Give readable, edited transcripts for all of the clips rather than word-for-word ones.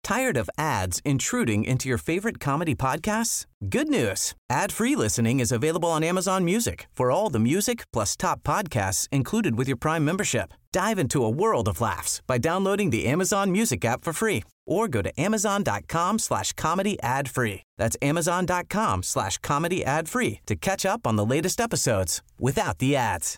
Tired of ads intruding into your favorite comedy podcasts? Good news. Ad-free listening is available on Amazon Music for all the music plus top podcasts included with your Prime membership. Dive into a world of laughs by downloading the Amazon Music app for free or go to amazon.com/comedy ad-free. That's amazon.com/comedy ad-free to catch up on the latest episodes without the ads.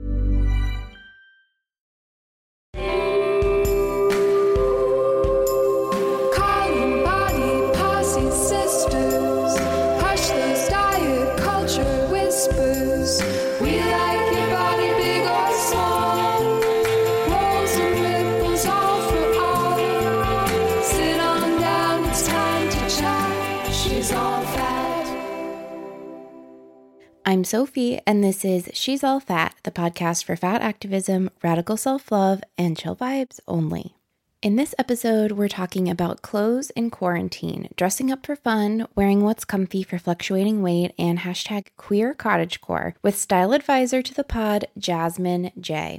I'm Sophie, and this is She's All Fat, the podcast for fat activism, radical self-love, and chill vibes only. In this episode, we're talking about clothes in quarantine, dressing up for fun, wearing what's comfy for fluctuating weight, and hashtag queer cottagecore with style advisor to the pod, Jasmine J.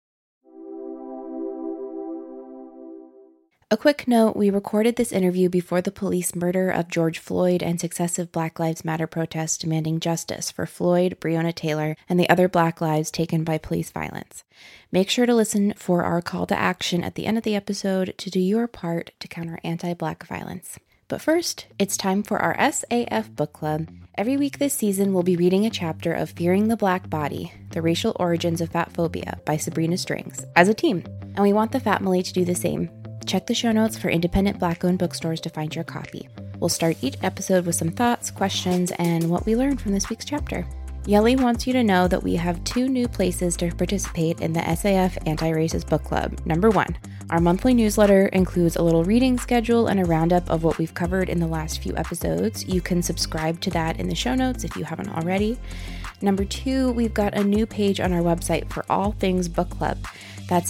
A quick note, we recorded this interview before the police murder of George Floyd and successive Black Lives Matter protests demanding justice for Floyd, Breonna Taylor, and the other Black lives taken by police violence. Make sure to listen for our call to action at the end of the episode to do your part to counter anti-Black violence. But first, it's time for our SAF book club. Every week this season, we'll be reading a chapter of Fearing the Black Body, The Racial Origins of Fat Phobia by Sabrina Strings, as a team. And we want the Fatmily to do the same. Check the show notes for independent Black-owned bookstores to find your copy. We'll start each episode with some thoughts, questions, and what we learned from this week's chapter. Yelly wants you to know that we have 2 new places to participate in the SAF Anti-Racist Book Club. Number 1, our monthly newsletter includes a little reading schedule and a roundup of what we've covered in the last few episodes. You can subscribe to that in the show notes if you haven't already. Number 2, we've got a new page on our website for all things book club. That's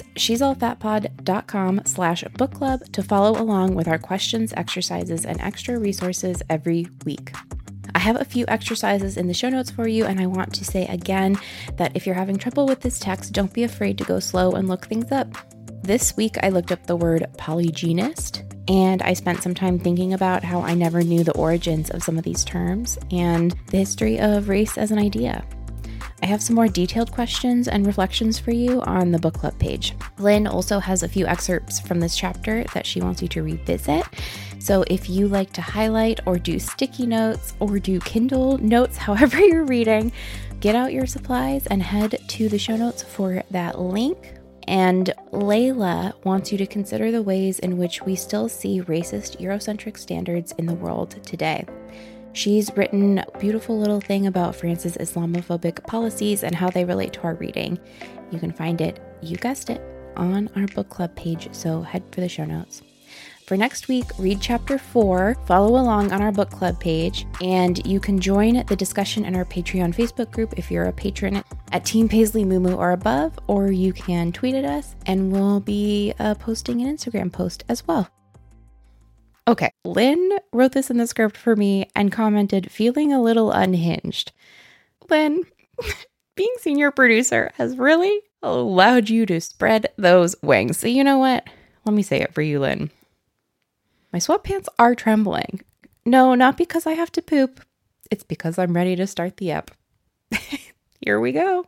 she'sallfatpod.com/book club to follow along with our questions, exercises, and extra resources every week. I have a few exercises in the show notes for you, and I want to say again that if you're having trouble with this text, don't be afraid to go slow and look things up. This week, I looked up the word polygynist, and I spent some time thinking about how I never knew the origins of some of these terms and the history of race as an idea. I have some more detailed questions and reflections for you on the book club page. Lynn also has a few excerpts from this chapter that she wants you to revisit. So if you like to highlight or do sticky notes or do Kindle notes, however you're reading, get out your supplies and head to the show notes for that link. And Layla wants you to consider the ways in which we still see racist Eurocentric standards in the world today. She's written a beautiful little thing about France's Islamophobic policies and how they relate to our reading. You can find it, you guessed it, on our book club page, so head for the show notes. For next week, read chapter 4, follow along on our book club page, and you can join the discussion in our Patreon Facebook group if you're a patron at Team Paisley Moo or above, or you can tweet at us, and we'll be posting an Instagram post as well. Okay, Lynn wrote this in the script for me and commented, feeling a little unhinged. Lynn, being senior producer has really allowed you to spread those wings. So you know what? Let me say it for you, Lynn. My sweatpants are trembling. No, not because I have to poop. It's because I'm ready to start the ep. Here we go.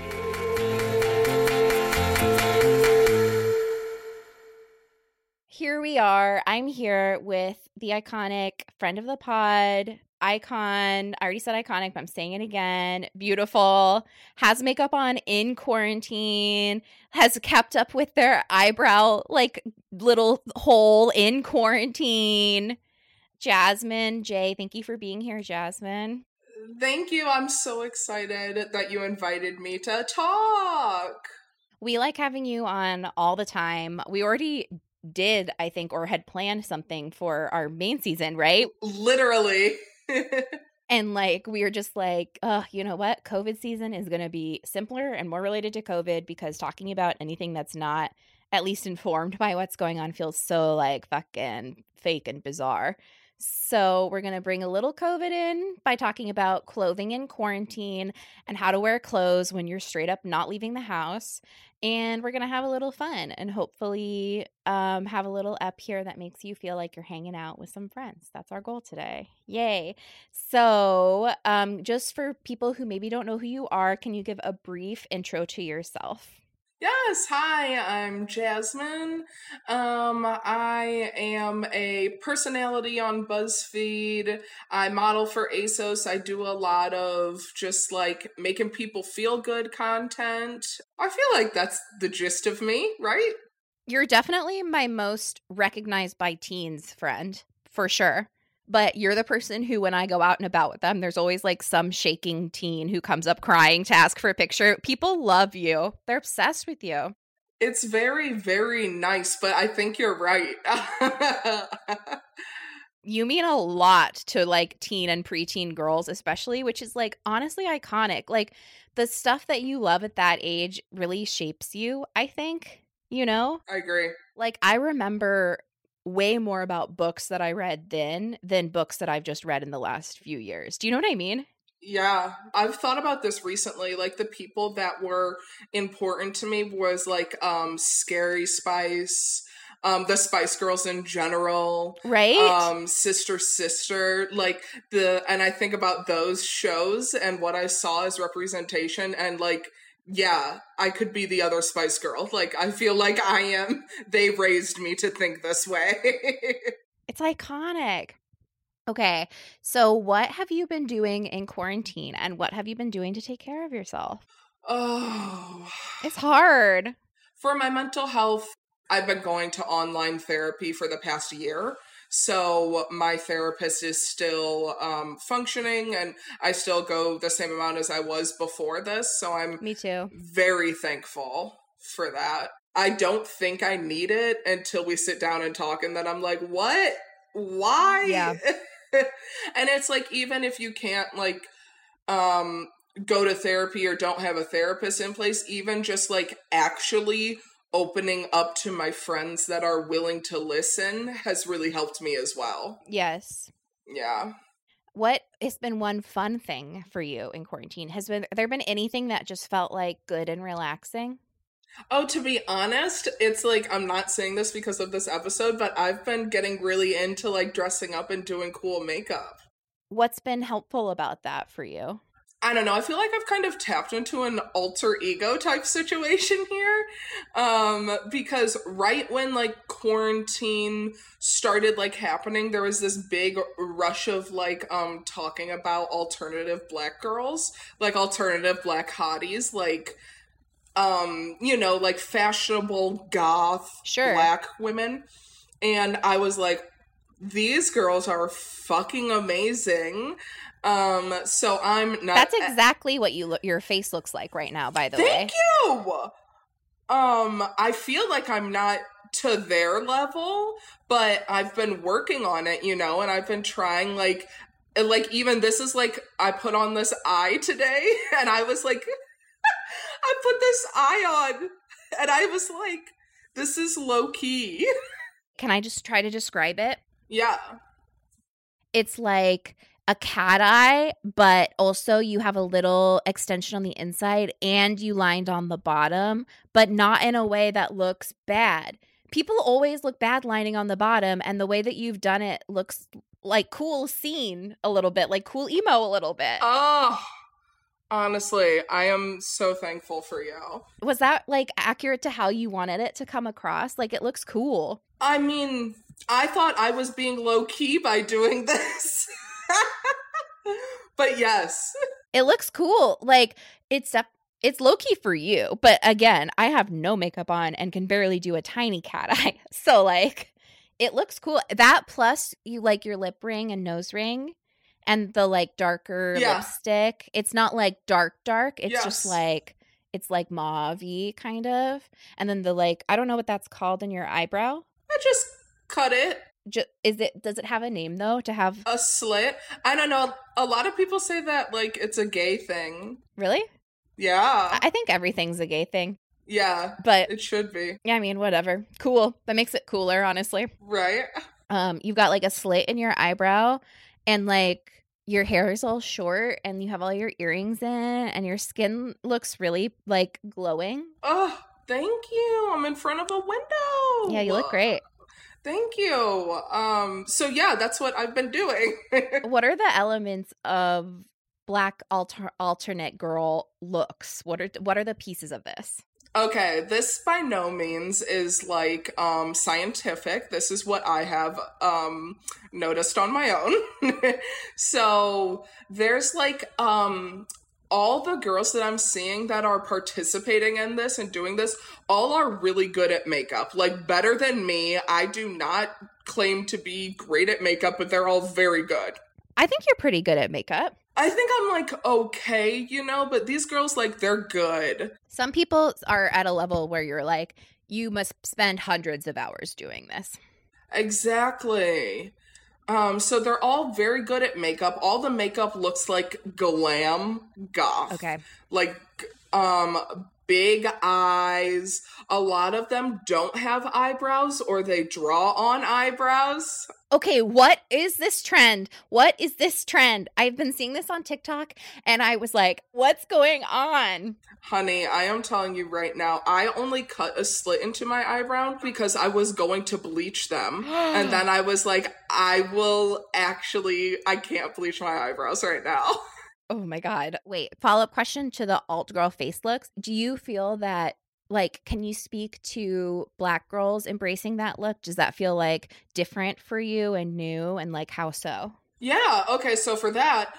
Here we are. I'm here with the iconic friend of the pod, icon. I already said iconic, but I'm saying it again. Beautiful. Has makeup on in quarantine. Has kept up with their eyebrow, like little hole in quarantine. Jasmine J. Thank you for being here, Jasmine. Thank you. I'm so excited that you invited me to talk. We like having you on all the time. We already did, I think, or had planned something for our main season, right? Literally. And like, we were just like, oh, you know what? COVID season is going to be simpler and more related to COVID, because talking about anything that's not at least informed by what's going on feels so like fucking fake and bizarre. So we're going to bring a little COVID in by talking about clothing in quarantine and how to wear clothes when you're straight up not leaving the house. And we're going to have a little fun and hopefully have a little ep here that makes you feel like you're hanging out with some friends. That's our goal today. Yay. So just for people who maybe don't know who you are, can you give a brief intro to yourself? Yes, hi, I'm Jasmine. I am a personality on BuzzFeed. I model for ASOS. I do a lot of just like making people feel good content. I feel like that's the gist of me, right? You're definitely my most recognized by teens friend, for sure. But you're the person who, when I go out and about with them, there's always like some shaking teen who comes up crying to ask for a picture. People love you. They're obsessed with you. It's very, very nice, but I think you're right. You mean a lot to like teen and preteen girls, especially, which is like honestly iconic. Like the stuff that you love at that age really shapes you, I think, you know? I agree. Like I remember way more about books that I read then than books that I've just read in the last few years. Do you know what I mean? Yeah, I've thought about this recently. Like the people that were important to me was like Scary Spice, the Spice Girls in general, right? Sister, like and I think about those shows and what I saw as representation and like yeah, I could be the other Spice Girl. Like, I feel like I am. They raised me to think this way. It's iconic. Okay, so what have you been doing in quarantine and what have you been doing to take care of yourself? Oh. It's hard. For my mental health, I've been going to online therapy for the past year. So my therapist is still functioning and I still go the same amount as I was before this. So I'm Me too. Very thankful for that. I don't think I need it until we sit down and talk and then I'm like, what? Why? Yeah. And it's like, even if you can't like go to therapy or don't have a therapist in place, even just like actually opening up to my friends that are willing to listen has really helped me as well. Yes. Yeah. What has been one fun thing for you in quarantine? There been anything that just felt like good and relaxing? Oh, to be honest, it's like, I'm not saying this because of this episode, but I've been getting really into like dressing up and doing cool makeup. What's been helpful about that for you? I don't know. I feel like I've kind of tapped into an alter ego type situation here. Because right when like quarantine started like happening, there was this big rush of like talking about alternative black girls, like alternative black hotties, like you know, like fashionable goth black women. And I was like, these girls are fucking amazing. So I'm not. That's exactly what your face looks like right now, by the way. Thank you. I feel like I'm not to their level, but I've been working on it, you know, and I've been trying like even this is like, I put on this eye today and I was like, I put this eye on and I was like, this is low key. Can I just try to describe it? Yeah. It's like a cat eye, but also you have a little extension on the inside and you lined on the bottom, but not in a way that looks bad. People always look bad lining on the bottom, and the way that you've done it looks like cool scene a little bit, like cool emo a little bit. Oh, honestly, I am so thankful for you. Was that like accurate to how you wanted it to come across? Like it looks cool. I mean, I thought I was being low key by doing this. But yes. It looks cool. Like it's low-key for you. But again, I have no makeup on and can barely do a tiny cat eye. So like it looks cool. That plus you like your lip ring and nose ring and the like darker lipstick. It's not like dark. It's just like it's like mauve-y kind of. And then the like, I don't know what that's called in your eyebrow. I just cut it. Does it have a name though to have a slit? I don't know. A lot of people say that like it's a gay thing. Really? Yeah. I think everything's a gay thing. Yeah. But it should be. Yeah, I mean, whatever. Cool. That makes it cooler, honestly. Right. You've got like a slit in your eyebrow, and like your hair is all short, and you have all your earrings in, and your skin looks really like glowing. Oh, thank you. I'm in front of a window. Yeah, you look great. Thank you. So yeah, that's what I've been doing. What are the elements of Black alternate girl looks? What are the pieces of this? Okay, this by no means is like scientific. This is what I have noticed on my own. So there's like all the girls that I'm seeing that are participating in this and doing this all are really good at makeup. Like better than me. I do not claim to be great at makeup, but they're all very good. I think you're pretty good at makeup. I think I'm like okay, you know, but these girls like they're good. Some people are at a level where you're like, you must spend hundreds of hours doing this. Exactly. So they're all very good at makeup. All the makeup looks like glam goth. Okay. Like big eyes. A lot of them don't have eyebrows or they draw on eyebrows. Okay, what is this trend? What is this trend? I've been seeing this on TikTok and I was like, what's going on? Honey, I am telling you right now, I only cut a slit into my eyebrow because I was going to bleach them. And then I was like, I can't bleach my eyebrows right now. Oh my God. Wait, follow-up question to the alt girl face looks. Do you feel that, like, can you speak to Black girls embracing that look? Does that feel like different for you and new, and like how so? Yeah, okay, so for that,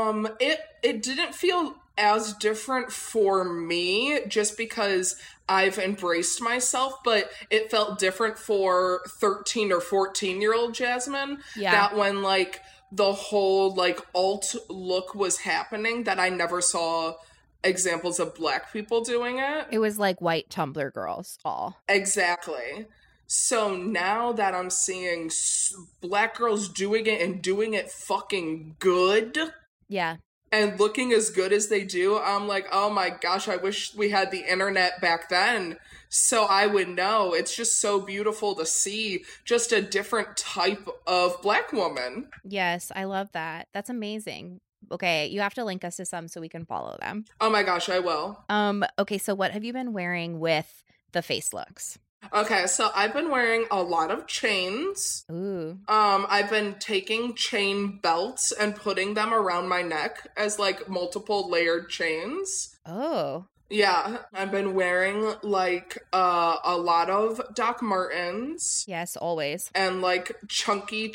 it didn't feel as different for me just because I've embraced myself, but it felt different for 13 or 14-year-old Jasmine. Yeah. That when like the whole like alt look was happening, that I never saw examples of Black people doing it. It was like white Tumblr girls all. Exactly. So now that I'm seeing Black girls doing it and doing it fucking good. Yeah. And looking as good as they do, I'm like, oh my gosh, I wish we had the internet back then so I would know. It's just so beautiful to see just a different type of Black woman. Yes, I love that. That's amazing. Okay, you have to link us to some so we can follow them. Oh my gosh, I will. Okay, so what have you been wearing with the face looks? Okay, so I've been wearing a lot of chains. Ooh. I've been taking chain belts and putting them around my neck as like multiple layered chains. Oh. Yeah, I've been wearing like a lot of Doc Martens. Yes, always. And like chunky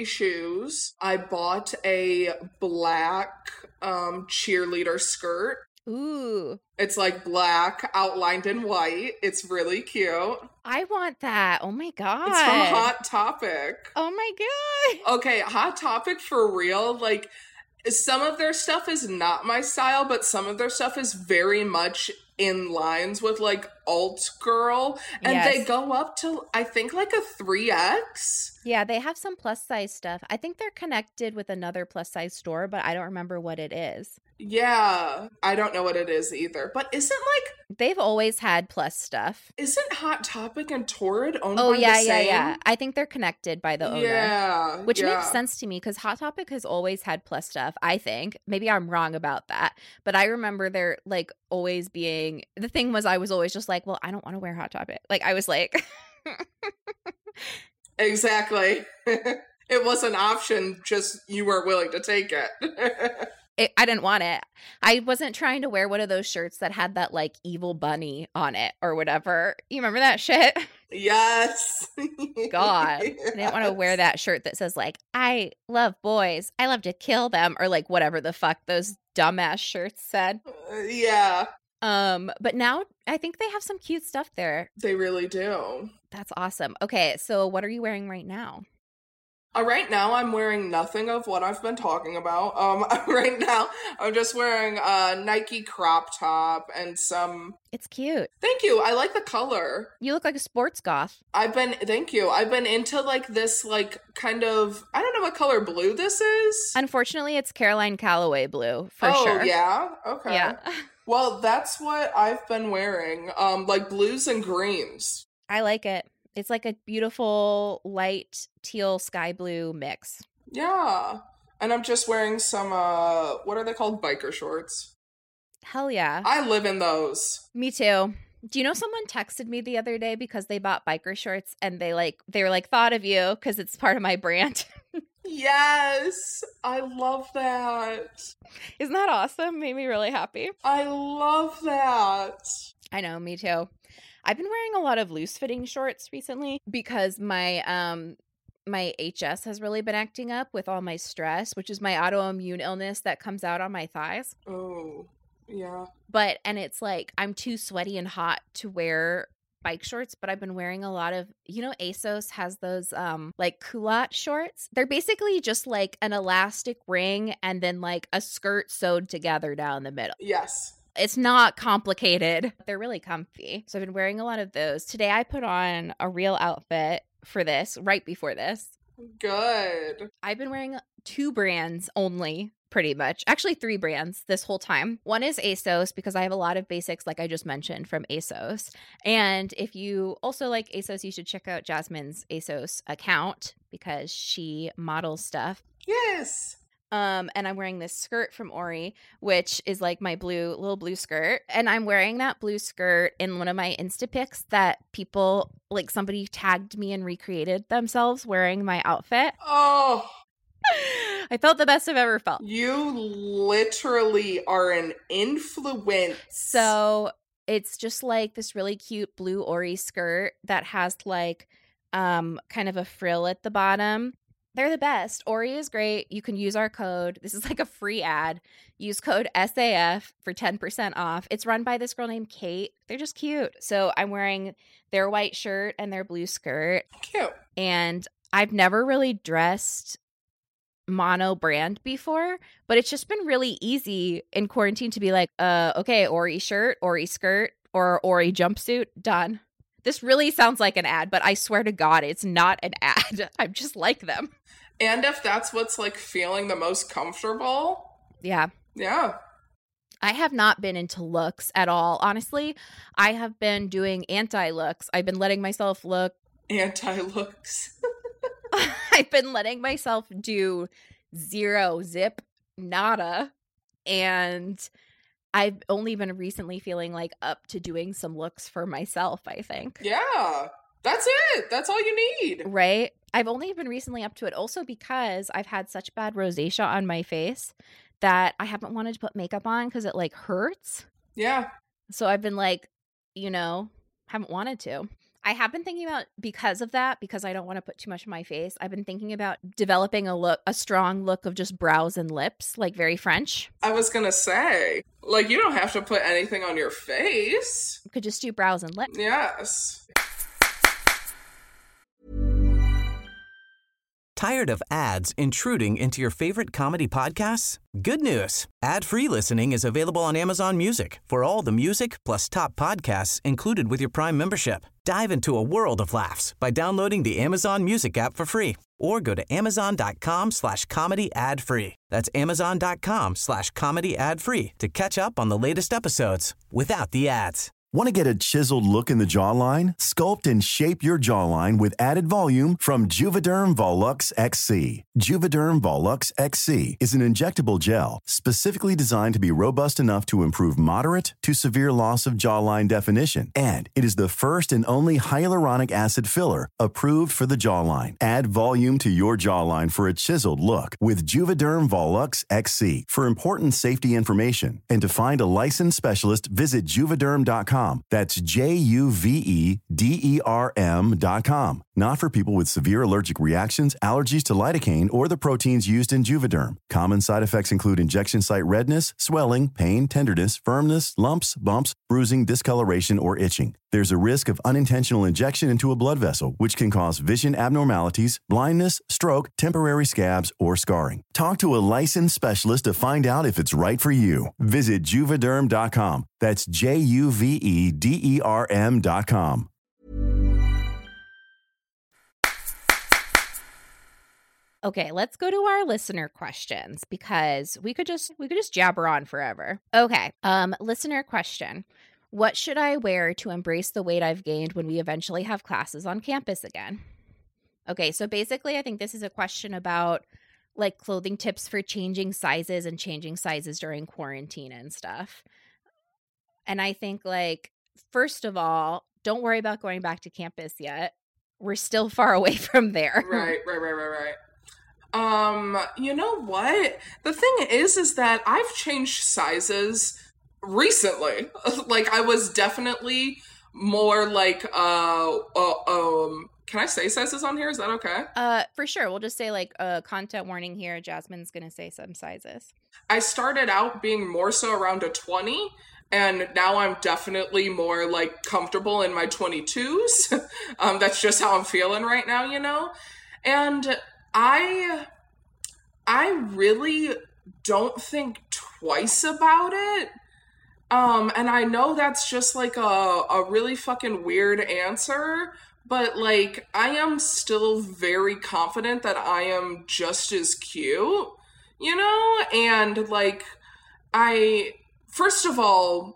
shoes. I bought a black cheerleader skirt. Ooh. It's like black outlined in white. It's really cute. I want that. Oh my God. It's from Hot Topic. Oh my God. Okay, Hot Topic for real. Like, some of their stuff is not my style, but some of their stuff is very much in lines with like alt girl. And Yes. they go up to, I think, like a 3X. Yeah, they have some plus size stuff. I think they're connected with another plus size store, but I don't remember what it is. Yeah, I don't know what it is either. But isn't They've always had plus stuff. isn't Hot Topic and Torrid owned Oh, by yeah, the same? yeah. I think they're connected by the owner. Yeah. Which yeah. makes sense to me because Hot Topic has always had plus stuff, I think. Maybe I'm wrong about that. But I remember there like always being, the thing was I was always just like, well, I don't want to wear Hot Topic. Like I was like. Exactly. It was an option, just you weren't willing to take it. I didn't want it. I wasn't trying to wear one of those shirts that had that like evil bunny on it or whatever. You remember that shit? Yes. God. I didn't want to wear that shirt that says like, I love boys. I love to kill them, or like whatever the fuck those dumbass shirts said. Yeah. But now I think they have some cute stuff there. They really do. That's awesome. Okay, so what are you wearing right now? Right now, I'm wearing nothing of what I've been talking about. Right now, I'm just wearing a Nike crop top and some... It's cute. Thank you. I like the color. You look like a sports goth. Thank you. I've been into like this, like kind of, I don't know what color blue this is. Unfortunately, it's Caroline Calloway blue for sure. Oh, yeah? Okay. Yeah. Well, that's what I've been wearing. Like blues and greens. I like it. It's like a beautiful light teal sky blue mix. Yeah. And I'm just wearing some, what are they called? Biker shorts. Hell yeah. I live in those. Me too. Do you know someone texted me the other day because they bought biker shorts and they were like, thought of you because it's part of my brand. Yes. I love that. Isn't that awesome? Made me really happy. I love that. I know, me too. I've been wearing a lot of loose fitting shorts recently because my HS has really been acting up with all my stress, which is my autoimmune illness that comes out on my thighs. Oh, yeah. And it's like I'm too sweaty and hot to wear bike shorts, but I've been wearing a lot of, ASOS has those like culotte shorts. They're basically just like an elastic ring and then like a skirt sewed together down the middle. Yes. It's not complicated. They're really comfy. So I've been wearing a lot of those. Today I put on a real outfit for this, right before this. Good. I've been wearing 2 brands only, pretty much. Actually, 3 brands this whole time. One is ASOS because I have a lot of basics, like I just mentioned, from ASOS. And if you also like ASOS, you should check out Jasmine's ASOS account because she models stuff. Yes. And I'm wearing this skirt from Ori, which is like my little blue skirt. And I'm wearing that blue skirt in one of my Insta pics that people, like somebody tagged me and recreated themselves wearing my outfit. Oh. I felt the best I've ever felt. You literally are an influence. So it's just like this really cute blue Ori skirt that has like kind of a frill at the bottom. They're the best. Ori is great. You can use our code. This is like a free ad. Use code SAF for 10% off. It's run by this girl named Kate. They're just cute. So I'm wearing their white shirt and their blue skirt. Cute. And I've never really dressed mono brand before, but it's just been really easy in quarantine to be like, okay, Ori shirt, Ori skirt, or Ori jumpsuit, done. This really sounds like an ad, but I swear to God, it's not an ad. I'm just like them. And if that's what's like feeling the most comfortable. Yeah. Yeah. I have not been into looks at all. Honestly, I have been doing anti-looks. I've been letting myself look. Anti-looks. I've been letting myself do 0 zip, nada. And I've only been recently feeling like up to doing some looks for myself, I think. Yeah. That's it. That's all you need. Right? I've only been recently up to it also because I've had such bad rosacea on my face that I haven't wanted to put makeup on because it like hurts. Yeah. So I've been like, haven't wanted to. I have been thinking about, because of that, because I don't want to put too much on my face, I've been thinking about developing a strong look of just brows and lips, like very French. I was going to say, like, you don't have to put anything on your face. You could just do brows and lips. Yes. Tired of ads intruding into your favorite comedy podcasts? Good news. Ad-free listening is available on Amazon Music for all the music plus top podcasts included with your Prime membership. Dive into a world of laughs by downloading the Amazon Music app for free or go to amazon.com/comedy ad-free. That's amazon.com/comedy ad-free to catch up on the latest episodes without the ads. Want to get a chiseled look in the jawline? Sculpt and shape your jawline with added volume from Juvederm Volux XC. Juvederm Volux XC is an injectable gel specifically designed to be robust enough to improve moderate to severe loss of jawline definition. And it is the first and only hyaluronic acid filler approved for the jawline. Add volume to your jawline for a chiseled look with Juvederm Volux XC. For important safety information and to find a licensed specialist, visit Juvederm.com. That's Juvederm.com. Not for people with severe allergic reactions, allergies to lidocaine, or the proteins used in Juvederm. Common side effects include injection site redness, swelling, pain, tenderness, firmness, lumps, bumps, bruising, discoloration, or itching. There's a risk of unintentional injection into a blood vessel, which can cause vision abnormalities, blindness, stroke, temporary scabs, or scarring. Talk to a licensed specialist to find out if it's right for you. Visit Juvederm.com. That's Juvederm.com. Okay, let's go to our listener questions because we could just jabber on forever. Okay, listener question. What should I wear to embrace the weight I've gained when we eventually have classes on campus again? Okay, so basically I think this is a question about like clothing tips for changing sizes and changing sizes during quarantine and stuff. And I think like, first of all, don't worry about going back to campus yet. We're still far away from there. Right. You know what? The thing is that I've changed sizes recently. Like, I was definitely more like, can I say sizes on here? Is that okay? For sure. We'll just say like content warning here. Jasmine's gonna say some sizes. I started out being more so around a 20, and now I'm definitely more like comfortable in my 22s. That's just how I'm feeling right now, you know? And I really don't think twice about it. And I know that's just like a really fucking weird answer, but like I am still very confident that I am just as cute, you know? And like first of all,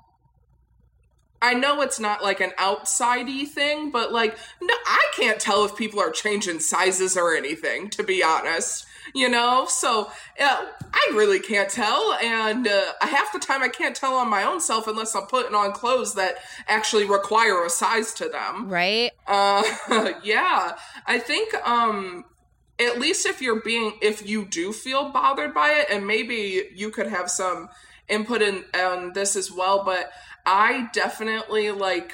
I know it's not like an outside-y thing, but like, no, I can't tell if people are changing sizes or anything, to be honest, you know? So I really can't tell, and half the time I can't tell on my own self unless I'm putting on clothes that actually require a size to them. Right? Yeah. I think, at least if you do feel bothered by it, and maybe you could have some input in this as well, but I definitely like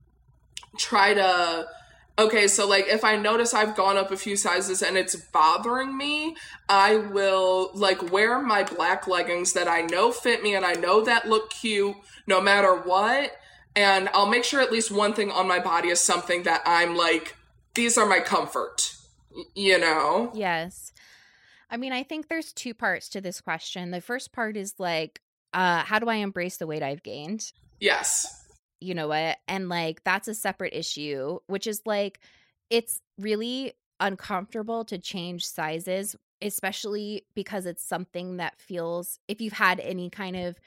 try to, okay, so like if I notice I've gone up a few sizes and it's bothering me, I will like wear my black leggings that I know fit me and I know that look cute no matter what, and I'll make sure at least one thing on my body is something that I'm like, these are my comfort, you know? Yes. I mean, I think there's two parts to this question. The first part is like, how do I embrace the weight I've gained? Yes. You know what? And like, that's a separate issue, which is like, it's really uncomfortable to change sizes, especially because it's something that feels, if you've had any kind of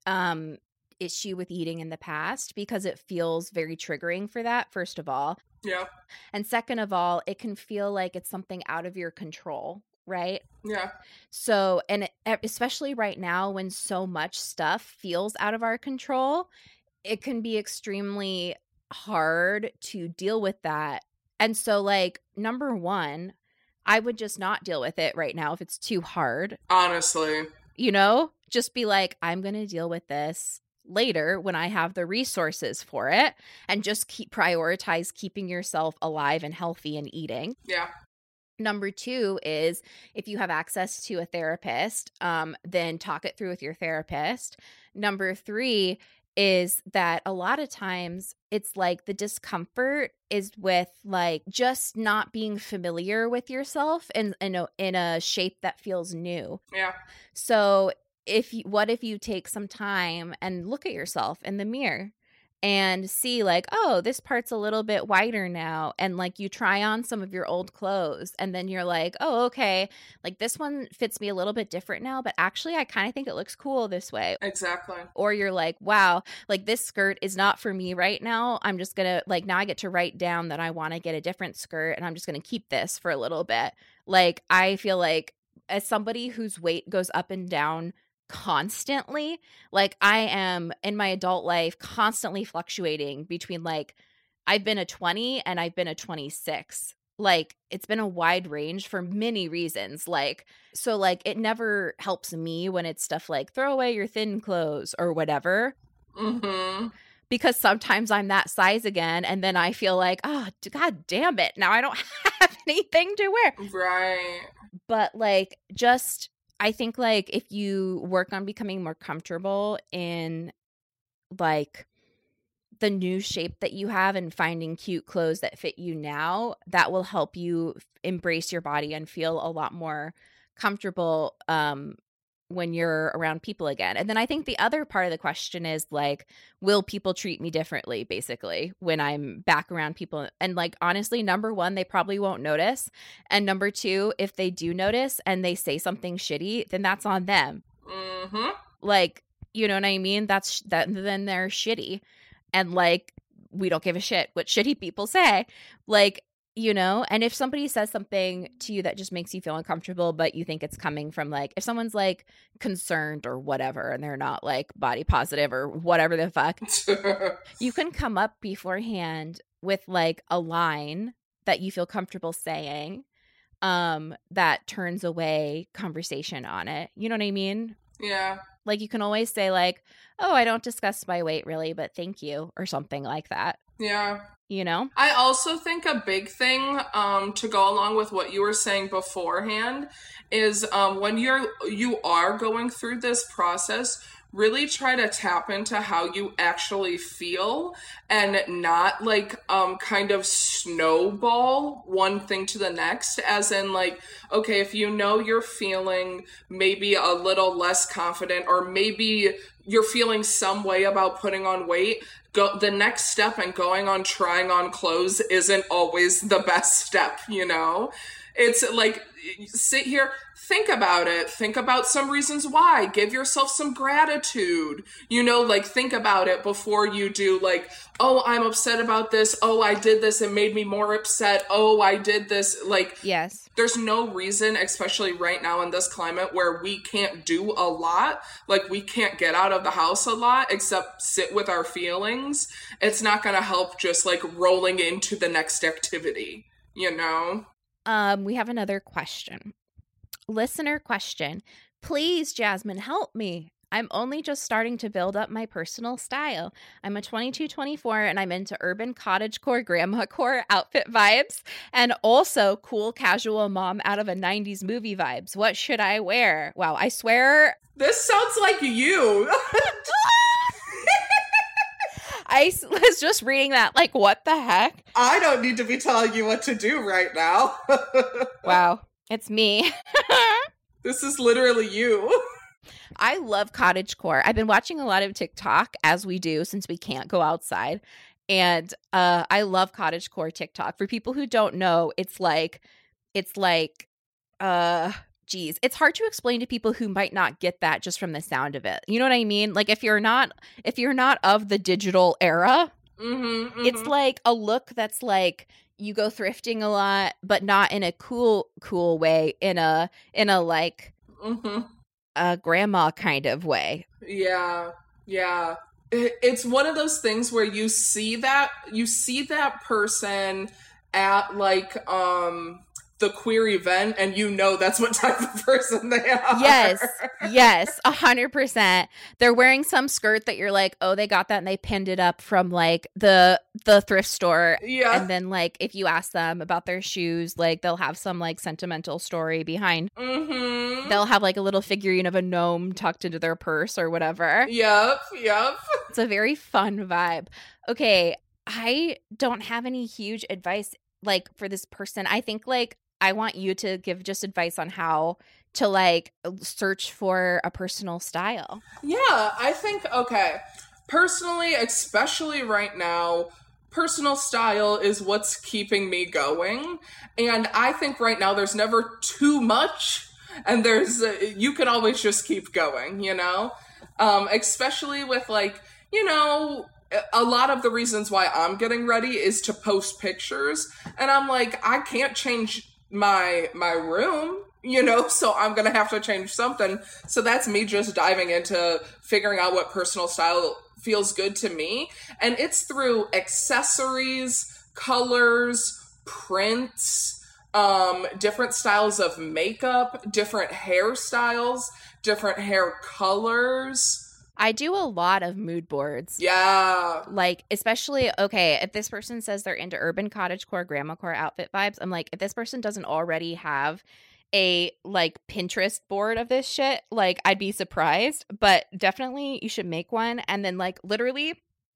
issue with eating in the past, because it feels very triggering for that, first of all. Yeah. And second of all, it can feel like it's something out of your control. Right? Yeah. So, and especially right now when so much stuff feels out of our control, it can be extremely hard to deal with that. And so, like, number one, I would just not deal with it right now if it's too hard. Honestly. You know, just be like, I'm going to deal with this later when I have the resources for it, and just prioritize keeping yourself alive and healthy and eating. Yeah. Number two is if you have access to a therapist, then talk it through with your therapist. Number three is that a lot of times it's like the discomfort is with like just not being familiar with yourself in a shape that feels new. Yeah. So what if you take some time and look at yourself in the mirror and see like, oh, this part's a little bit wider now. And like you try on some of your old clothes and then you're like, oh, okay, like this one fits me a little bit different now, but actually I kind of think it looks cool this way. Exactly. Or you're like, wow, like this skirt is not for me right now. I'm just going to like, now I get to write down that I want to get a different skirt and I'm just going to keep this for a little bit. Like, I feel like as somebody whose weight goes up and down constantly, like I am in my adult life constantly fluctuating between like I've been a 20 and I've been a 26. Like it's been a wide range for many reasons. Like, so like it never helps me when it's stuff like throw away your thin clothes or whatever. Mm-hmm. Because sometimes I'm that size again and then I feel like, oh, God damn it. Now I don't have anything to wear. Right. But like just I think like if you work on becoming more comfortable in like the new shape that you have and finding cute clothes that fit you now, that will help you embrace your body and feel a lot more comfortable when you're around people again. And then I think the other part of the question is like, will people treat me differently basically when I'm back around people? And like, honestly, number one, they probably won't notice. And number two, if they do notice and they say something shitty, then that's on them. Mm-hmm. Like, you know what I mean? Then they're shitty. and like we don't give a shit what shitty people say. Like, you know, and if somebody says something to you that just makes you feel uncomfortable, but you think it's coming from like, if someone's like concerned or whatever, and they're not like body positive or whatever the fuck, you can come up beforehand with like a line that you feel comfortable saying that turns away conversation on it. You know what I mean? Yeah. Like you can always say like, oh, I don't discuss my weight really, but thank you, or something like that. Yeah. You know? I also think a big thing to go along with what you were saying beforehand is when you are going through this process, really try to tap into how you actually feel and not like kind of snowball one thing to the next, as in like, okay, if you know you're feeling maybe a little less confident, or maybe you're feeling some way about putting on weight, the next step and going on trying on clothes isn't always the best step, you know? It's like, sit here, think about it, think about some reasons why, give yourself some gratitude, you know, like think about it before you do like, oh, I'm upset about this, oh, I did this, it made me more upset, oh, I did this, like, yes, there's no reason, especially right now in this climate where we can't do a lot, like we can't get out of the house a lot except sit with our feelings. It's not going to help just like rolling into the next activity, you know? We have another question. Listener question. Please, Jasmine, help me. I'm only just starting to build up my personal style. I'm a 22-24 and I'm into urban cottagecore, grandmacore outfit vibes, and also cool casual mom out of a 90s movie vibes. What should I wear? Wow, I swear. This sounds like you. I was just reading that, like, what the heck? I don't need to be telling you what to do right now. Wow, it's me. This is literally you. I love cottagecore. I've been watching a lot of TikTok, as we do, since we can't go outside. And I love cottagecore TikTok. For people who don't know, it's like, geez, it's hard to explain to people who might not get that just from the sound of it. You know what I mean? Like if you're not of the digital era, it's like a look that's like you go thrifting a lot, but not in a cool way, in a like a grandma kind of way. Yeah. Yeah. It's one of those things where you see that person at like the queer event, and you know that's what type of person they are. Yes, 100%. They're wearing some skirt that you're like, oh, they got that and they pinned it up from like the thrift store. Yeah. And then like if you ask them about their shoes, like they'll have some like sentimental story behind. They'll have like a little figurine of a gnome tucked into their purse or whatever. Yep. It's a very fun vibe. Okay, I don't have any huge advice like for this person. I think like I want you to give just advice on how to like search for a personal style. Yeah, I think, okay, personally, especially right now, personal style is what's keeping me going. And I think right now there's never too much, and you can always just keep going, you know? Especially with like, you know, a lot of the reasons why I'm getting ready is to post pictures, and I'm like, I can't change my room, you know, so I'm gonna have to change something. So that's me just diving into figuring out what personal style feels good to me, and it's through accessories, colors, prints, different styles of makeup, different hairstyles, different hair colors. I do a lot of mood boards. Yeah. Like, especially, okay, if this person says they're into urban cottagecore, grandmacore outfit vibes, I'm like, if this person doesn't already have a, like, Pinterest board of this shit, like, I'd be surprised. But definitely you should make one. And then, like, literally,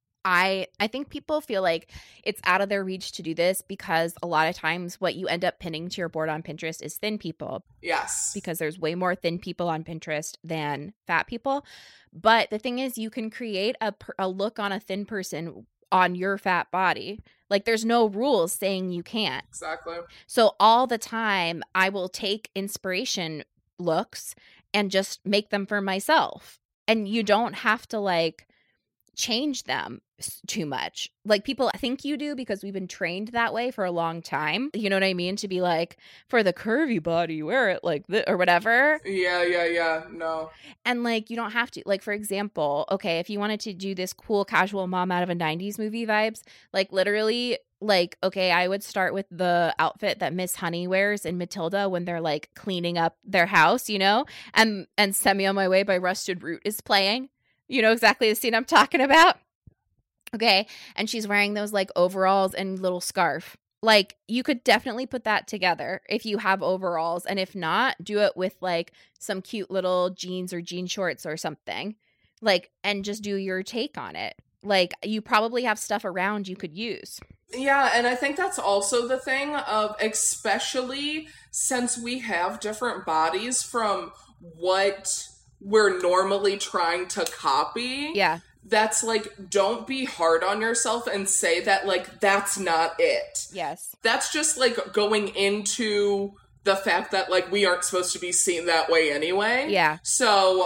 I think people feel like it's out of their reach to do this because a lot of times what you end up pinning to your board on Pinterest is thin people. Yes. Because there's way more thin people on Pinterest than fat people. But the thing is, you can create a look on a thin person on your fat body. Like there's no rules saying you can't. Exactly. So all the time I will take inspiration looks and just make them for myself. And you don't have to like change them. too much. Like, people think you do because we've been trained that way for a long time. You know what I mean? To be like, for the curvy body, wear it like this or whatever. Yeah. No. And like, you don't have to. Like, for example, okay, if you wanted to do this cool casual mom out of a 90s movie vibes, like literally, like, okay, I would start with the outfit that Miss Honey wears in Matilda when they're like cleaning up their house, you know, and Send Me on My Way by Rusted Root is playing. You know exactly the scene I'm talking about. Okay. And she's wearing those like overalls and little scarf. Like, you could definitely put that together if you have overalls. And if not, do it with like some cute little jeans or jean shorts or something. Like, and just do your take on it. Like, you probably have stuff around you could use. Yeah, and I think that's also the thing of, especially since we have different bodies from what we're normally trying to copy. Yeah. That's like, don't be hard on yourself and say that, like, that's not it. Yes. That's just like going into the fact that like we aren't supposed to be seen that way anyway. Yeah. So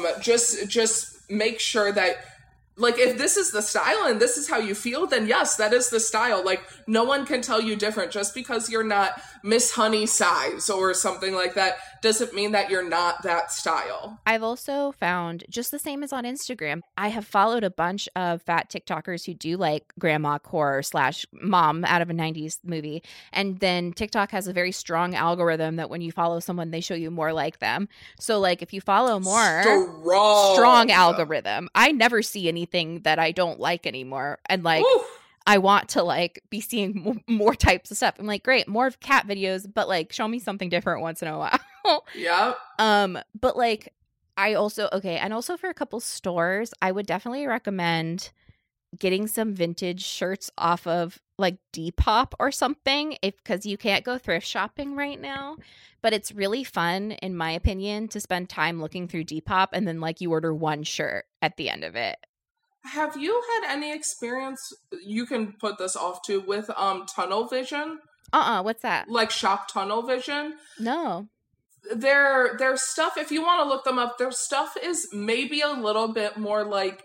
just make sure that, like, if this is the style and this is how you feel, then yes, that is the style. Like, no one can tell you different. Just because you're not Miss Honey size or something like that doesn't mean that you're not that style. I've also found, just the same as on Instagram, I have followed a bunch of fat TikTokers who do like grandma core / mom out of a 90s movie. And then TikTok has a very strong algorithm that when you follow someone, they show you more like them. So like, if you follow more, strong algorithm. I never see anything that I don't like anymore. And like, oof, I want to like be seeing more types of stuff. I'm like, great, more of cat videos, but like, show me something different once in a while. Yeah. But like, I also, okay, and also for a couple stores, I would definitely recommend getting some vintage shirts off of like Depop or something, because you can't go thrift shopping right now. But it's really fun, in my opinion, to spend time looking through Depop and then like you order one shirt at the end of it. Have you had any experience, you can put this off too, with tunnel vision? What's that? Like shop tunnel vision? No. Their stuff, if you want to look them up, their stuff is maybe a little bit more like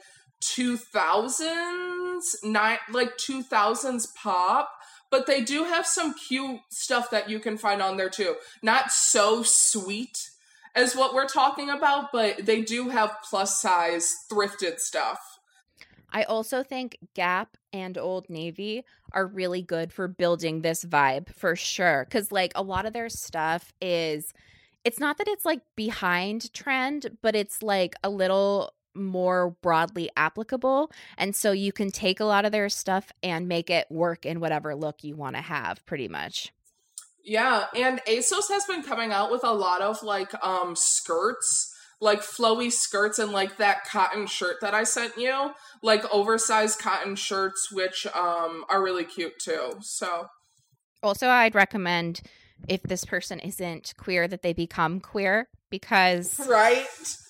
2000s, like 2000s pop, but they do have some cute stuff that you can find on there too. Not so sweet as what we're talking about, but they do have plus size thrifted stuff. I also think Gap and Old Navy are really good for building this vibe for sure. Because like a lot of their stuff is, it's not that it's like behind trend, but it's like a little more broadly applicable. And so you can take a lot of their stuff and make it work in whatever look you want to have, pretty much. Yeah, and ASOS has been coming out with a lot of like skirts, like flowy skirts, and like that cotton shirt that I sent you, like oversized cotton shirts, which are really cute too. So also, I'd recommend, if this person isn't queer, that they become queer, because right.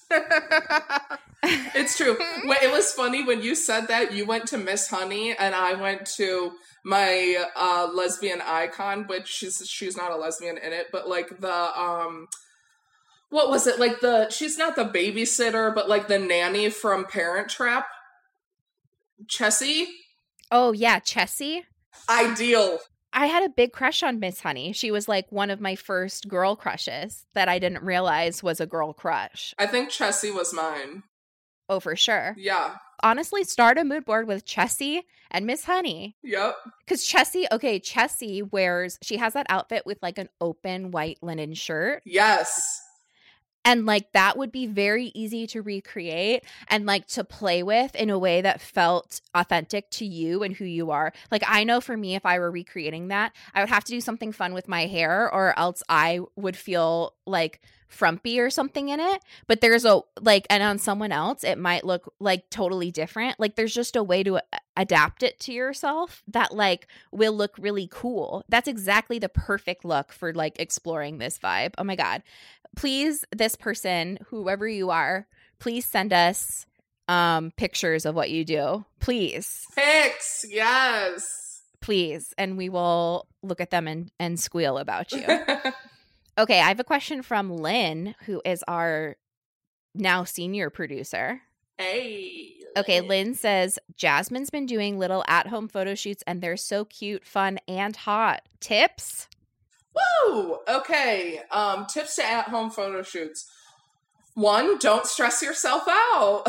It's true. It was funny when you said that. You went to Miss Honey and I went to my lesbian icon, which she's not a lesbian in it, but like the what was it? Like she's not the babysitter, but like the nanny from Parent Trap. Chessie? Oh yeah, Chessie. Ideal. I had a big crush on Miss Honey. She was like one of my first girl crushes that I didn't realize was a girl crush. I think Chessie was mine. Oh, for sure. Yeah. Honestly, start a mood board with Chessie and Miss Honey. Yep. Because Chessie wears, she has that outfit with like an open white linen shirt. Yes. And like that would be very easy to recreate and like to play with in a way that felt authentic to you and who you are. Like, I know for me, if I were recreating that, I would have to do something fun with my hair, or else I would feel like frumpy or something in it. But there's and on someone else, it might look like totally different. Like, there's just a way to adapt it to yourself that like will look really cool. That's exactly the perfect look for like exploring this vibe. Oh my God. Please, this person, whoever you are, please send us pictures of what you do. Please. Pics, yes. Please. And we will look at them and squeal about you. Okay, I have a question from Lynn, who is our now senior producer. Hey. Okay, Lynn says, Jasmine's been doing little at-home photo shoots and they're so cute, fun, and hot. Tips? Woo! Okay, tips to at-home photo shoots. 1, don't stress yourself out.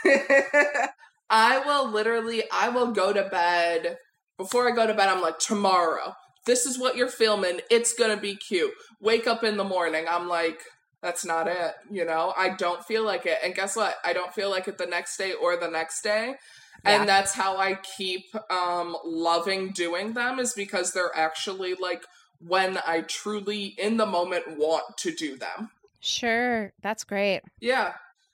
I will go to bed. Before I go to bed, I'm like, tomorrow, this is what you're filming. It's gonna be cute. Wake up in the morning. I'm like, that's not it. I don't feel like it. And guess what? I don't feel like it the next day or the next day. Yeah. And that's how I keep loving doing them, is because they're actually like when I truly in the moment want to do them. Sure. That's great. Yeah.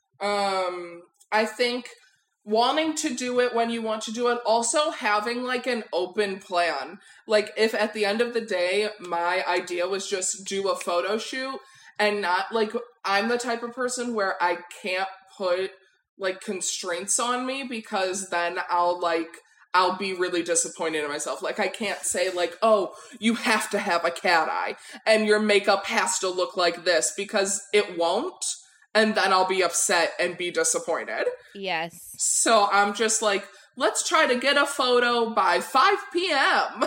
I think wanting to do it when you want to do it, also having like an open plan. Like if at the end of the day, my idea was just do a photo shoot and not like, I'm the type of person where I can't put like constraints on me, because then I'll be really disappointed in myself. Like I can't say like, oh, you have to have a cat eye and your makeup has to look like this, because it won't. And then I'll be upset and be disappointed. Yes. So I'm just like, let's try to get a photo by 5 p.m.,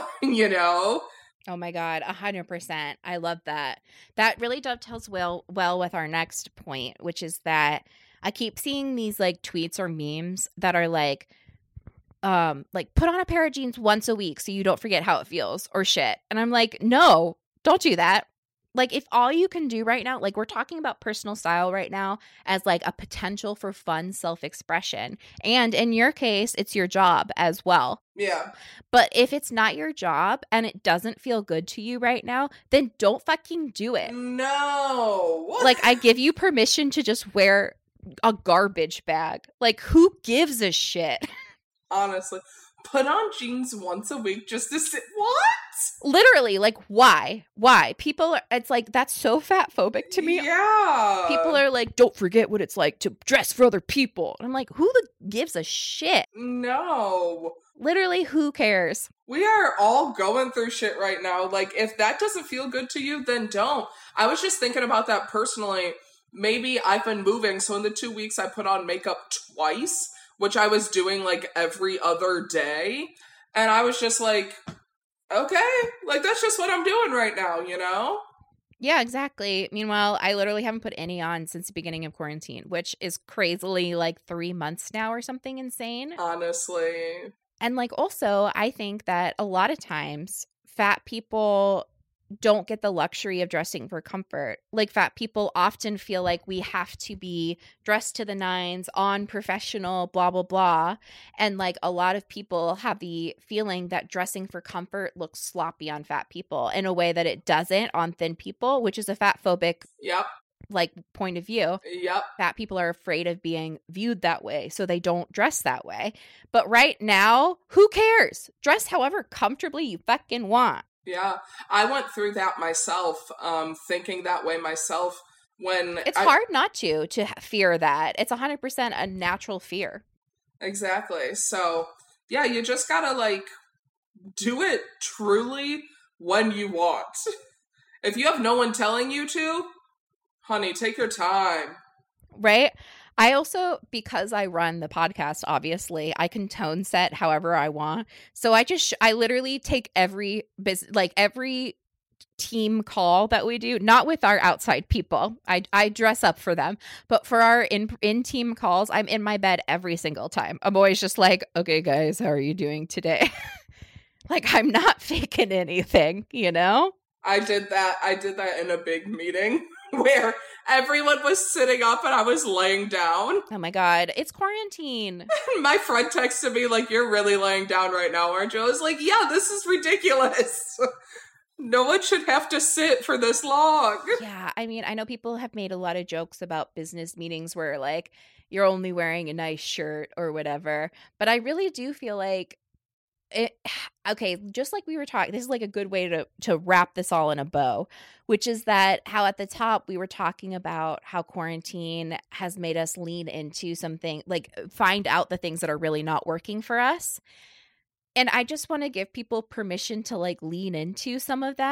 Oh my God, 100%. I love that. That really dovetails well with our next point, which is that I keep seeing these like tweets or memes that are like put on a pair of jeans once a week so you don't forget how it feels or shit. And I'm like, no, don't do that. Like if all you can do right now, like we're talking about personal style right now as like a potential for fun self-expression. And in your case, it's your job as well. Yeah. But if it's not your job and it doesn't feel good to you right now, then don't fucking do it. No. Like I give you permission to just wear a garbage bag. Like who gives a shit? Honestly. Put on jeans once a week just to sit. What? Literally, like, why? People are, it's like, that's so fat phobic to me. Yeah. People are like, don't forget what it's like to dress for other people. And I'm like, who gives a shit? No. Literally, who cares? We are all going through shit right now. Like, if that doesn't feel good to you, then don't. I was just thinking about that personally. Maybe I've been moving, so in the 2 weeks I put on makeup twice, which I was doing like every other day. And I was just like, okay, like that's just what I'm doing right now, Yeah, exactly. Meanwhile, I literally haven't put any on since the beginning of quarantine, which is crazily like 3 months now or something insane. Honestly. And like also, I think that a lot of times fat people don't get the luxury of dressing for comfort. Like fat people often feel like we have to be dressed to the nines, on professional, blah, blah, blah. And like a lot of people have the feeling that dressing for comfort looks sloppy on fat people in a way that it doesn't on thin people, which is a fat phobic like point of view. Yep. Fat people are afraid of being viewed that way, so they don't dress that way. But right now, who cares? Dress however comfortably you fucking want. Yeah, I went through that myself, thinking that way myself when... It's hard not to fear that. It's 100% a natural fear. Exactly. So, yeah, you just gotta, like, do it truly when you want. If you have no one telling you to, honey, take your time. Right? I also, because I run the podcast, obviously, I can tone set however I want. So I literally take every team call that we do, not with our outside people. I dress up for them, but for our in-team calls, I'm in my bed every single time. I'm always just like, okay, guys, how are you doing today? Like, I'm not faking anything, I did that in a big meeting where everyone was sitting up and I was laying down. Oh my God, it's quarantine. My friend texted me like, you're really laying down right now, aren't you? I was like, yeah, this is ridiculous. No one should have to sit for this long. Yeah, I mean, I know people have made a lot of jokes about business meetings where like you're only wearing a nice shirt or whatever, but I really do feel like okay, just like we were talking, this is like a good way to wrap this all in a bow, which is that how at the top we were talking about how quarantine has made us lean into something, like find out the things that are really not working for us. And I just want to give people permission to like lean into some of that.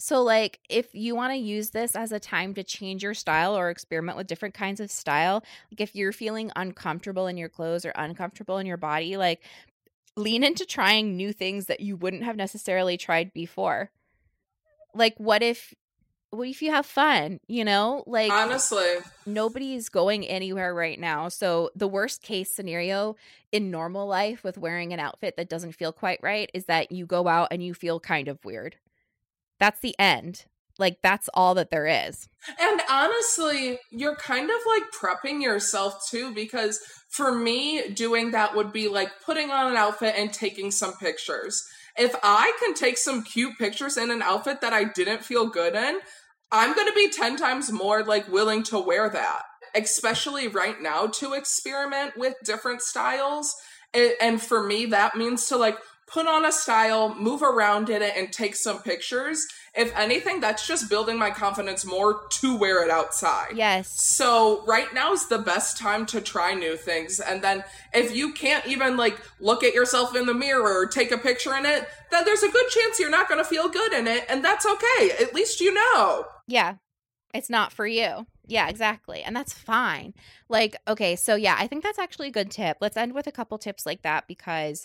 So, like, if you want to use this as a time to change your style or experiment with different kinds of style, like if you're feeling uncomfortable in your clothes or uncomfortable in your body, like lean into trying new things that you wouldn't have necessarily tried before. Like, what if you have fun, you know? Like, honestly, nobody's going anywhere right now. So the worst case scenario in normal life with wearing an outfit that doesn't feel quite right is that you go out and you feel kind of weird. That's the end. Like, that's all that there is. And honestly, you're kind of like prepping yourself too, because for me, doing that would be like putting on an outfit and taking some pictures. If I can take some cute pictures in an outfit that I didn't feel good in, I'm going to be 10 times more like willing to wear that, especially right now, to experiment with different styles. And for me, that means to like put on a style, move around in it, and take some pictures. If anything, that's just building my confidence more to wear it outside. Yes. So right now is the best time to try new things. And then if you can't even like look at yourself in the mirror or take a picture in it, then there's a good chance you're not going to feel good in it. And that's okay. At least you know. Yeah. It's not for you. Yeah, exactly. And that's fine. Like, okay, so yeah, I think that's actually a good tip. Let's end with a couple tips like that, because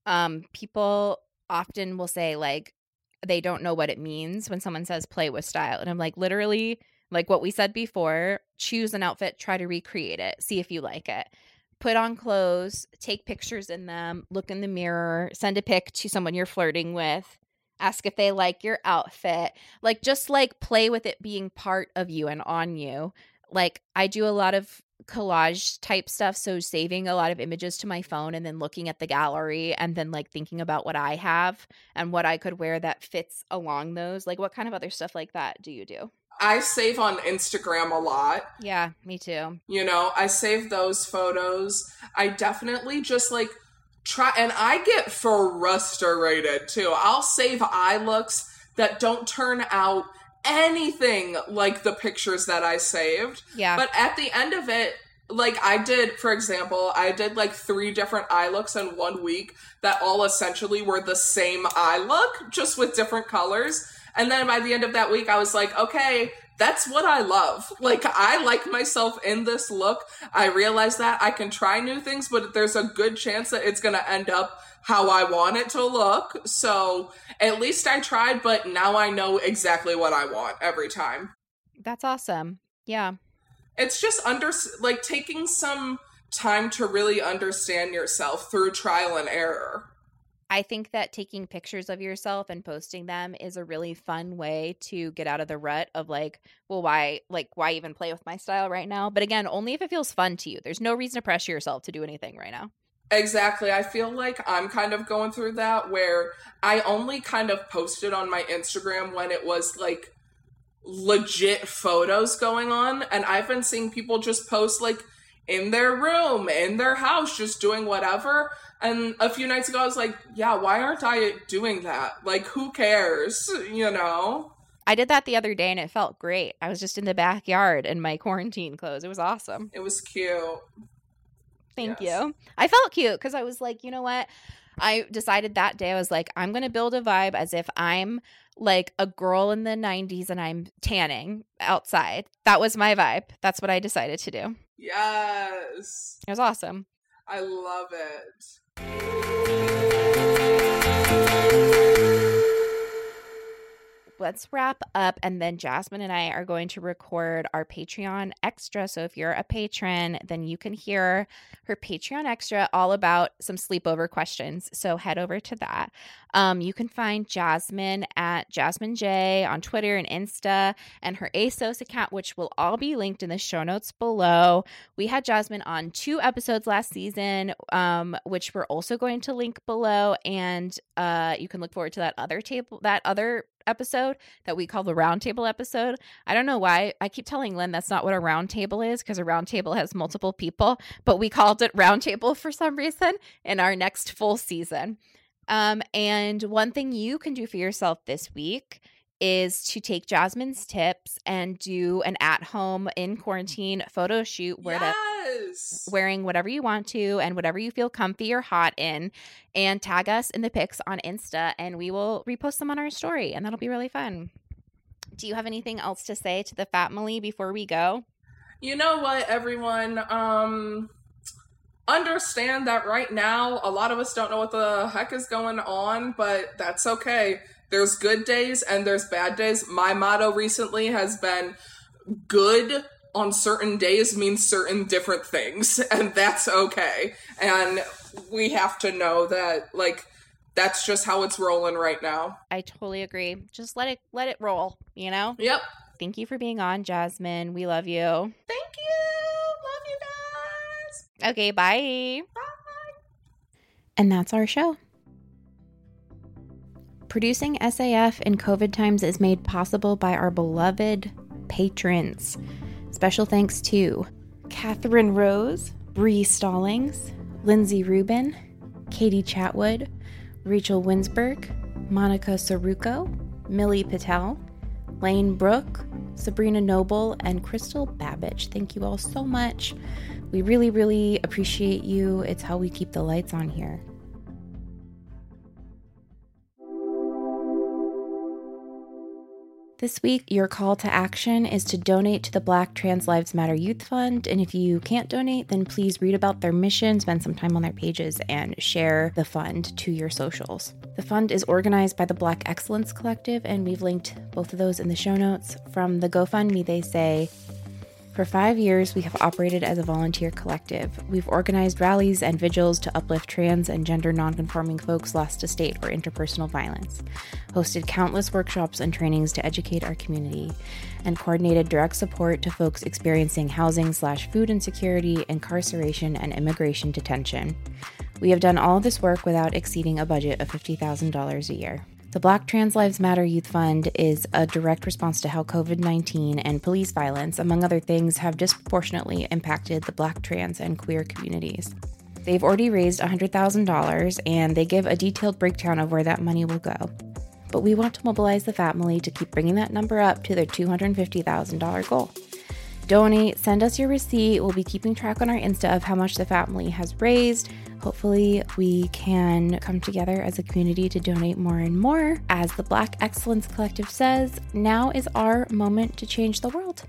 people often will say like they don't know what it means when someone says play with style. And I'm like, literally, like what we said before, choose an outfit, try to recreate it, see if you like it. Put on clothes, take pictures in them, look in the mirror, send a pic to someone you're flirting with, ask if they like your outfit. Like, just like play with it being part of you and on you. Like, I do a lot of collage type stuff, so saving a lot of images to my phone and then looking at the gallery and then like thinking about what I have and what I could wear that fits along those. Like, what kind of other stuff like that do you do? I save on Instagram a lot. Yeah, me too. You know, I save those photos. I definitely just like try, and I get frustrated too. I'll save eye looks that don't turn out anything like the pictures that I saved. Yeah. But at the end of it, like for example, I did like 3 different eye looks in 1 week that all essentially were the same eye look, just with different colors. And then by the end of that week, I was like, okay, that's what I love. Like, I like myself in this look. I realize that I can try new things, but there's a good chance that it's going to end up how I want it to look. So at least I tried, but now I know exactly what I want every time. That's awesome. Yeah. It's just taking some time to really understand yourself through trial and error. I think that taking pictures of yourself and posting them is a really fun way to get out of the rut of like, well, why even play with my style right now? But again, only if it feels fun to you. There's no reason to pressure yourself to do anything right now. Exactly. I feel like I'm kind of going through that where I only kind of posted on my Instagram when it was like legit photos going on. And I've been seeing people just post like in their room, in their house, just doing whatever. And a few nights ago, I was like, yeah, why aren't I doing that? Like, who cares? You know? I did that the other day and it felt great. I was just in the backyard in my quarantine clothes. It was awesome. It was cute. Thank you. I felt cute because I was like, you know what? I decided that day, I was like, I'm going to build a vibe as if I'm like a girl in the 90s and I'm tanning outside. That was my vibe. That's what I decided to do. Yes. It was awesome. I love it. Let's wrap up, and then Jasmine and I are going to record our Patreon extra. So if you're a patron, then you can hear her Patreon extra all about some sleepover questions. So head over to that. You can find Jasmine at Jasmine J on Twitter and Insta, and her ASOS account, which will all be linked in the show notes below. We had Jasmine on 2 episodes last season, which we're also going to link below, and you can look forward to that other episode that we call the roundtable episode. I don't know why I keep telling Lynn that's not what a roundtable is, because a roundtable has multiple people, but we called it roundtable for some reason in our next full season. And one thing you can do for yourself this week is to take Jasmine's tips and do an at-home in quarantine photo shoot wearing whatever you want to and whatever you feel comfy or hot in, and tag us in the pics on Insta, and we will repost them on our story, and that'll be really fun. Do you have anything else to say to the family before we go? You know what, everyone? Understand that right now, a lot of us don't know what the heck is going on, but that's okay. There's good days and there's bad days. My motto recently has been good on certain days means certain different things, and that's okay. And we have to know that, like, that's just how it's rolling right now. I totally agree. Just let it roll, you know? Yep. Thank you for being on, Jasmine. We love you. Thank you. Love you guys. Okay, bye. Bye. And that's our show. Producing SAF in COVID times is made possible by our beloved patrons. Special thanks to Catherine Rose, Bree Stallings, Lindsay Rubin, Katie Chatwood, Rachel Winsberg, Monica Saruco, Millie Patel, Lane Brooke, Sabrina Noble, and Crystal Babbage. Thank you all so much. We really, really appreciate you. It's how we keep the lights on here. This week, your call to action is to donate to the Black Trans Lives Matter Youth Fund. And if you can't donate, then please read about their mission, spend some time on their pages, and share the fund to your socials. The fund is organized by the Black Excellence Collective, and we've linked both of those in the show notes. From the GoFundMe, they say, for 5 years, we have operated as a volunteer collective. We've organized rallies and vigils to uplift trans and gender nonconforming folks lost to state or interpersonal violence, hosted countless workshops and trainings to educate our community, and coordinated direct support to folks experiencing housing/food insecurity, incarceration, and immigration detention. We have done all this work without exceeding a budget of $50,000 a year. The Black Trans Lives Matter Youth Fund is a direct response to how COVID-19 and police violence, among other things, have disproportionately impacted the Black, trans, and queer communities. They've already raised $100,000, and they give a detailed breakdown of where that money will go. But we want to mobilize the family to keep bringing that number up to their $250,000 goal. Donate, send us your receipt. We'll be keeping track on our Insta of how much the family has raised. Hopefully we can come together as a community to donate more and more. As the Black Excellence Collective says, now is our moment to change the world.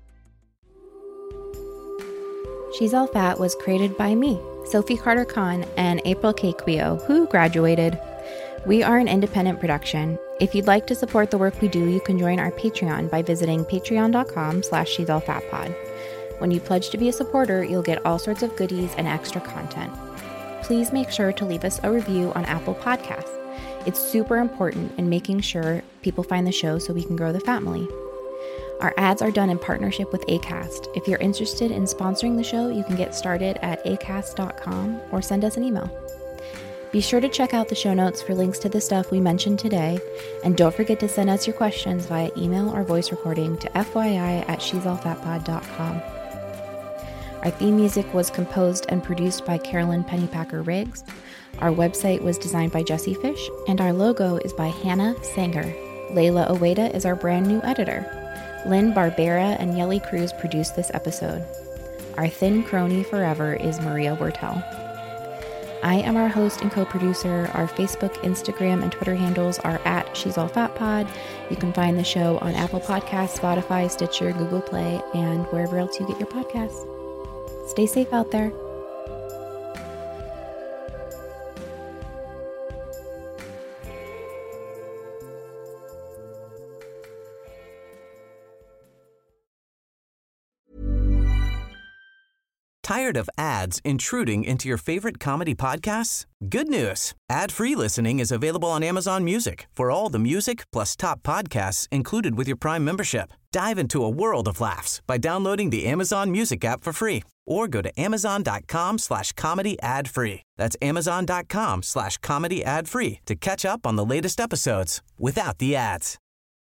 She's All Fat was created by me, Sophie Carter Khan, and April K. Quio, who graduated. We are an independent production. If you'd like to support the work we do, you can join our Patreon by visiting patreon.com/she'sallfatpod. When you pledge to be a supporter, you'll get all sorts of goodies and extra content. Please make sure to leave us a review on Apple Podcasts. It's super important in making sure people find the show so we can grow the family. Our ads are done in partnership with Acast. If you're interested in sponsoring the show, you can get started at acast.com or send us an email. Be sure to check out the show notes for links to the stuff we mentioned today, and don't forget to send us your questions via email or voice recording to fyi@she'sallfatpod.com. Our theme music was composed and produced by Carolyn Pennypacker Riggs. Our website was designed by Jesse Fish, and our logo is by Hannah Sanger. Layla Oweda is our brand new editor. Lynn Barbera and Yelly Cruz produced this episode. Our thin crony forever is Maria Wertel. I am our host and co-producer. Our Facebook, Instagram, and Twitter handles are @She'sAllFatPod. You can find the show on Apple Podcasts, Spotify, Stitcher, Google Play, and wherever else you get your podcasts. Stay safe out there. Tired of ads intruding into your favorite comedy podcasts? Good news. Ad-free listening is available on Amazon Music for all the music plus top podcasts included with your Prime membership. Dive into a world of laughs by downloading the Amazon Music app for free or go to amazon.com/comedy ad-free. That's amazon.com/comedy ad-free to catch up on the latest episodes without the ads.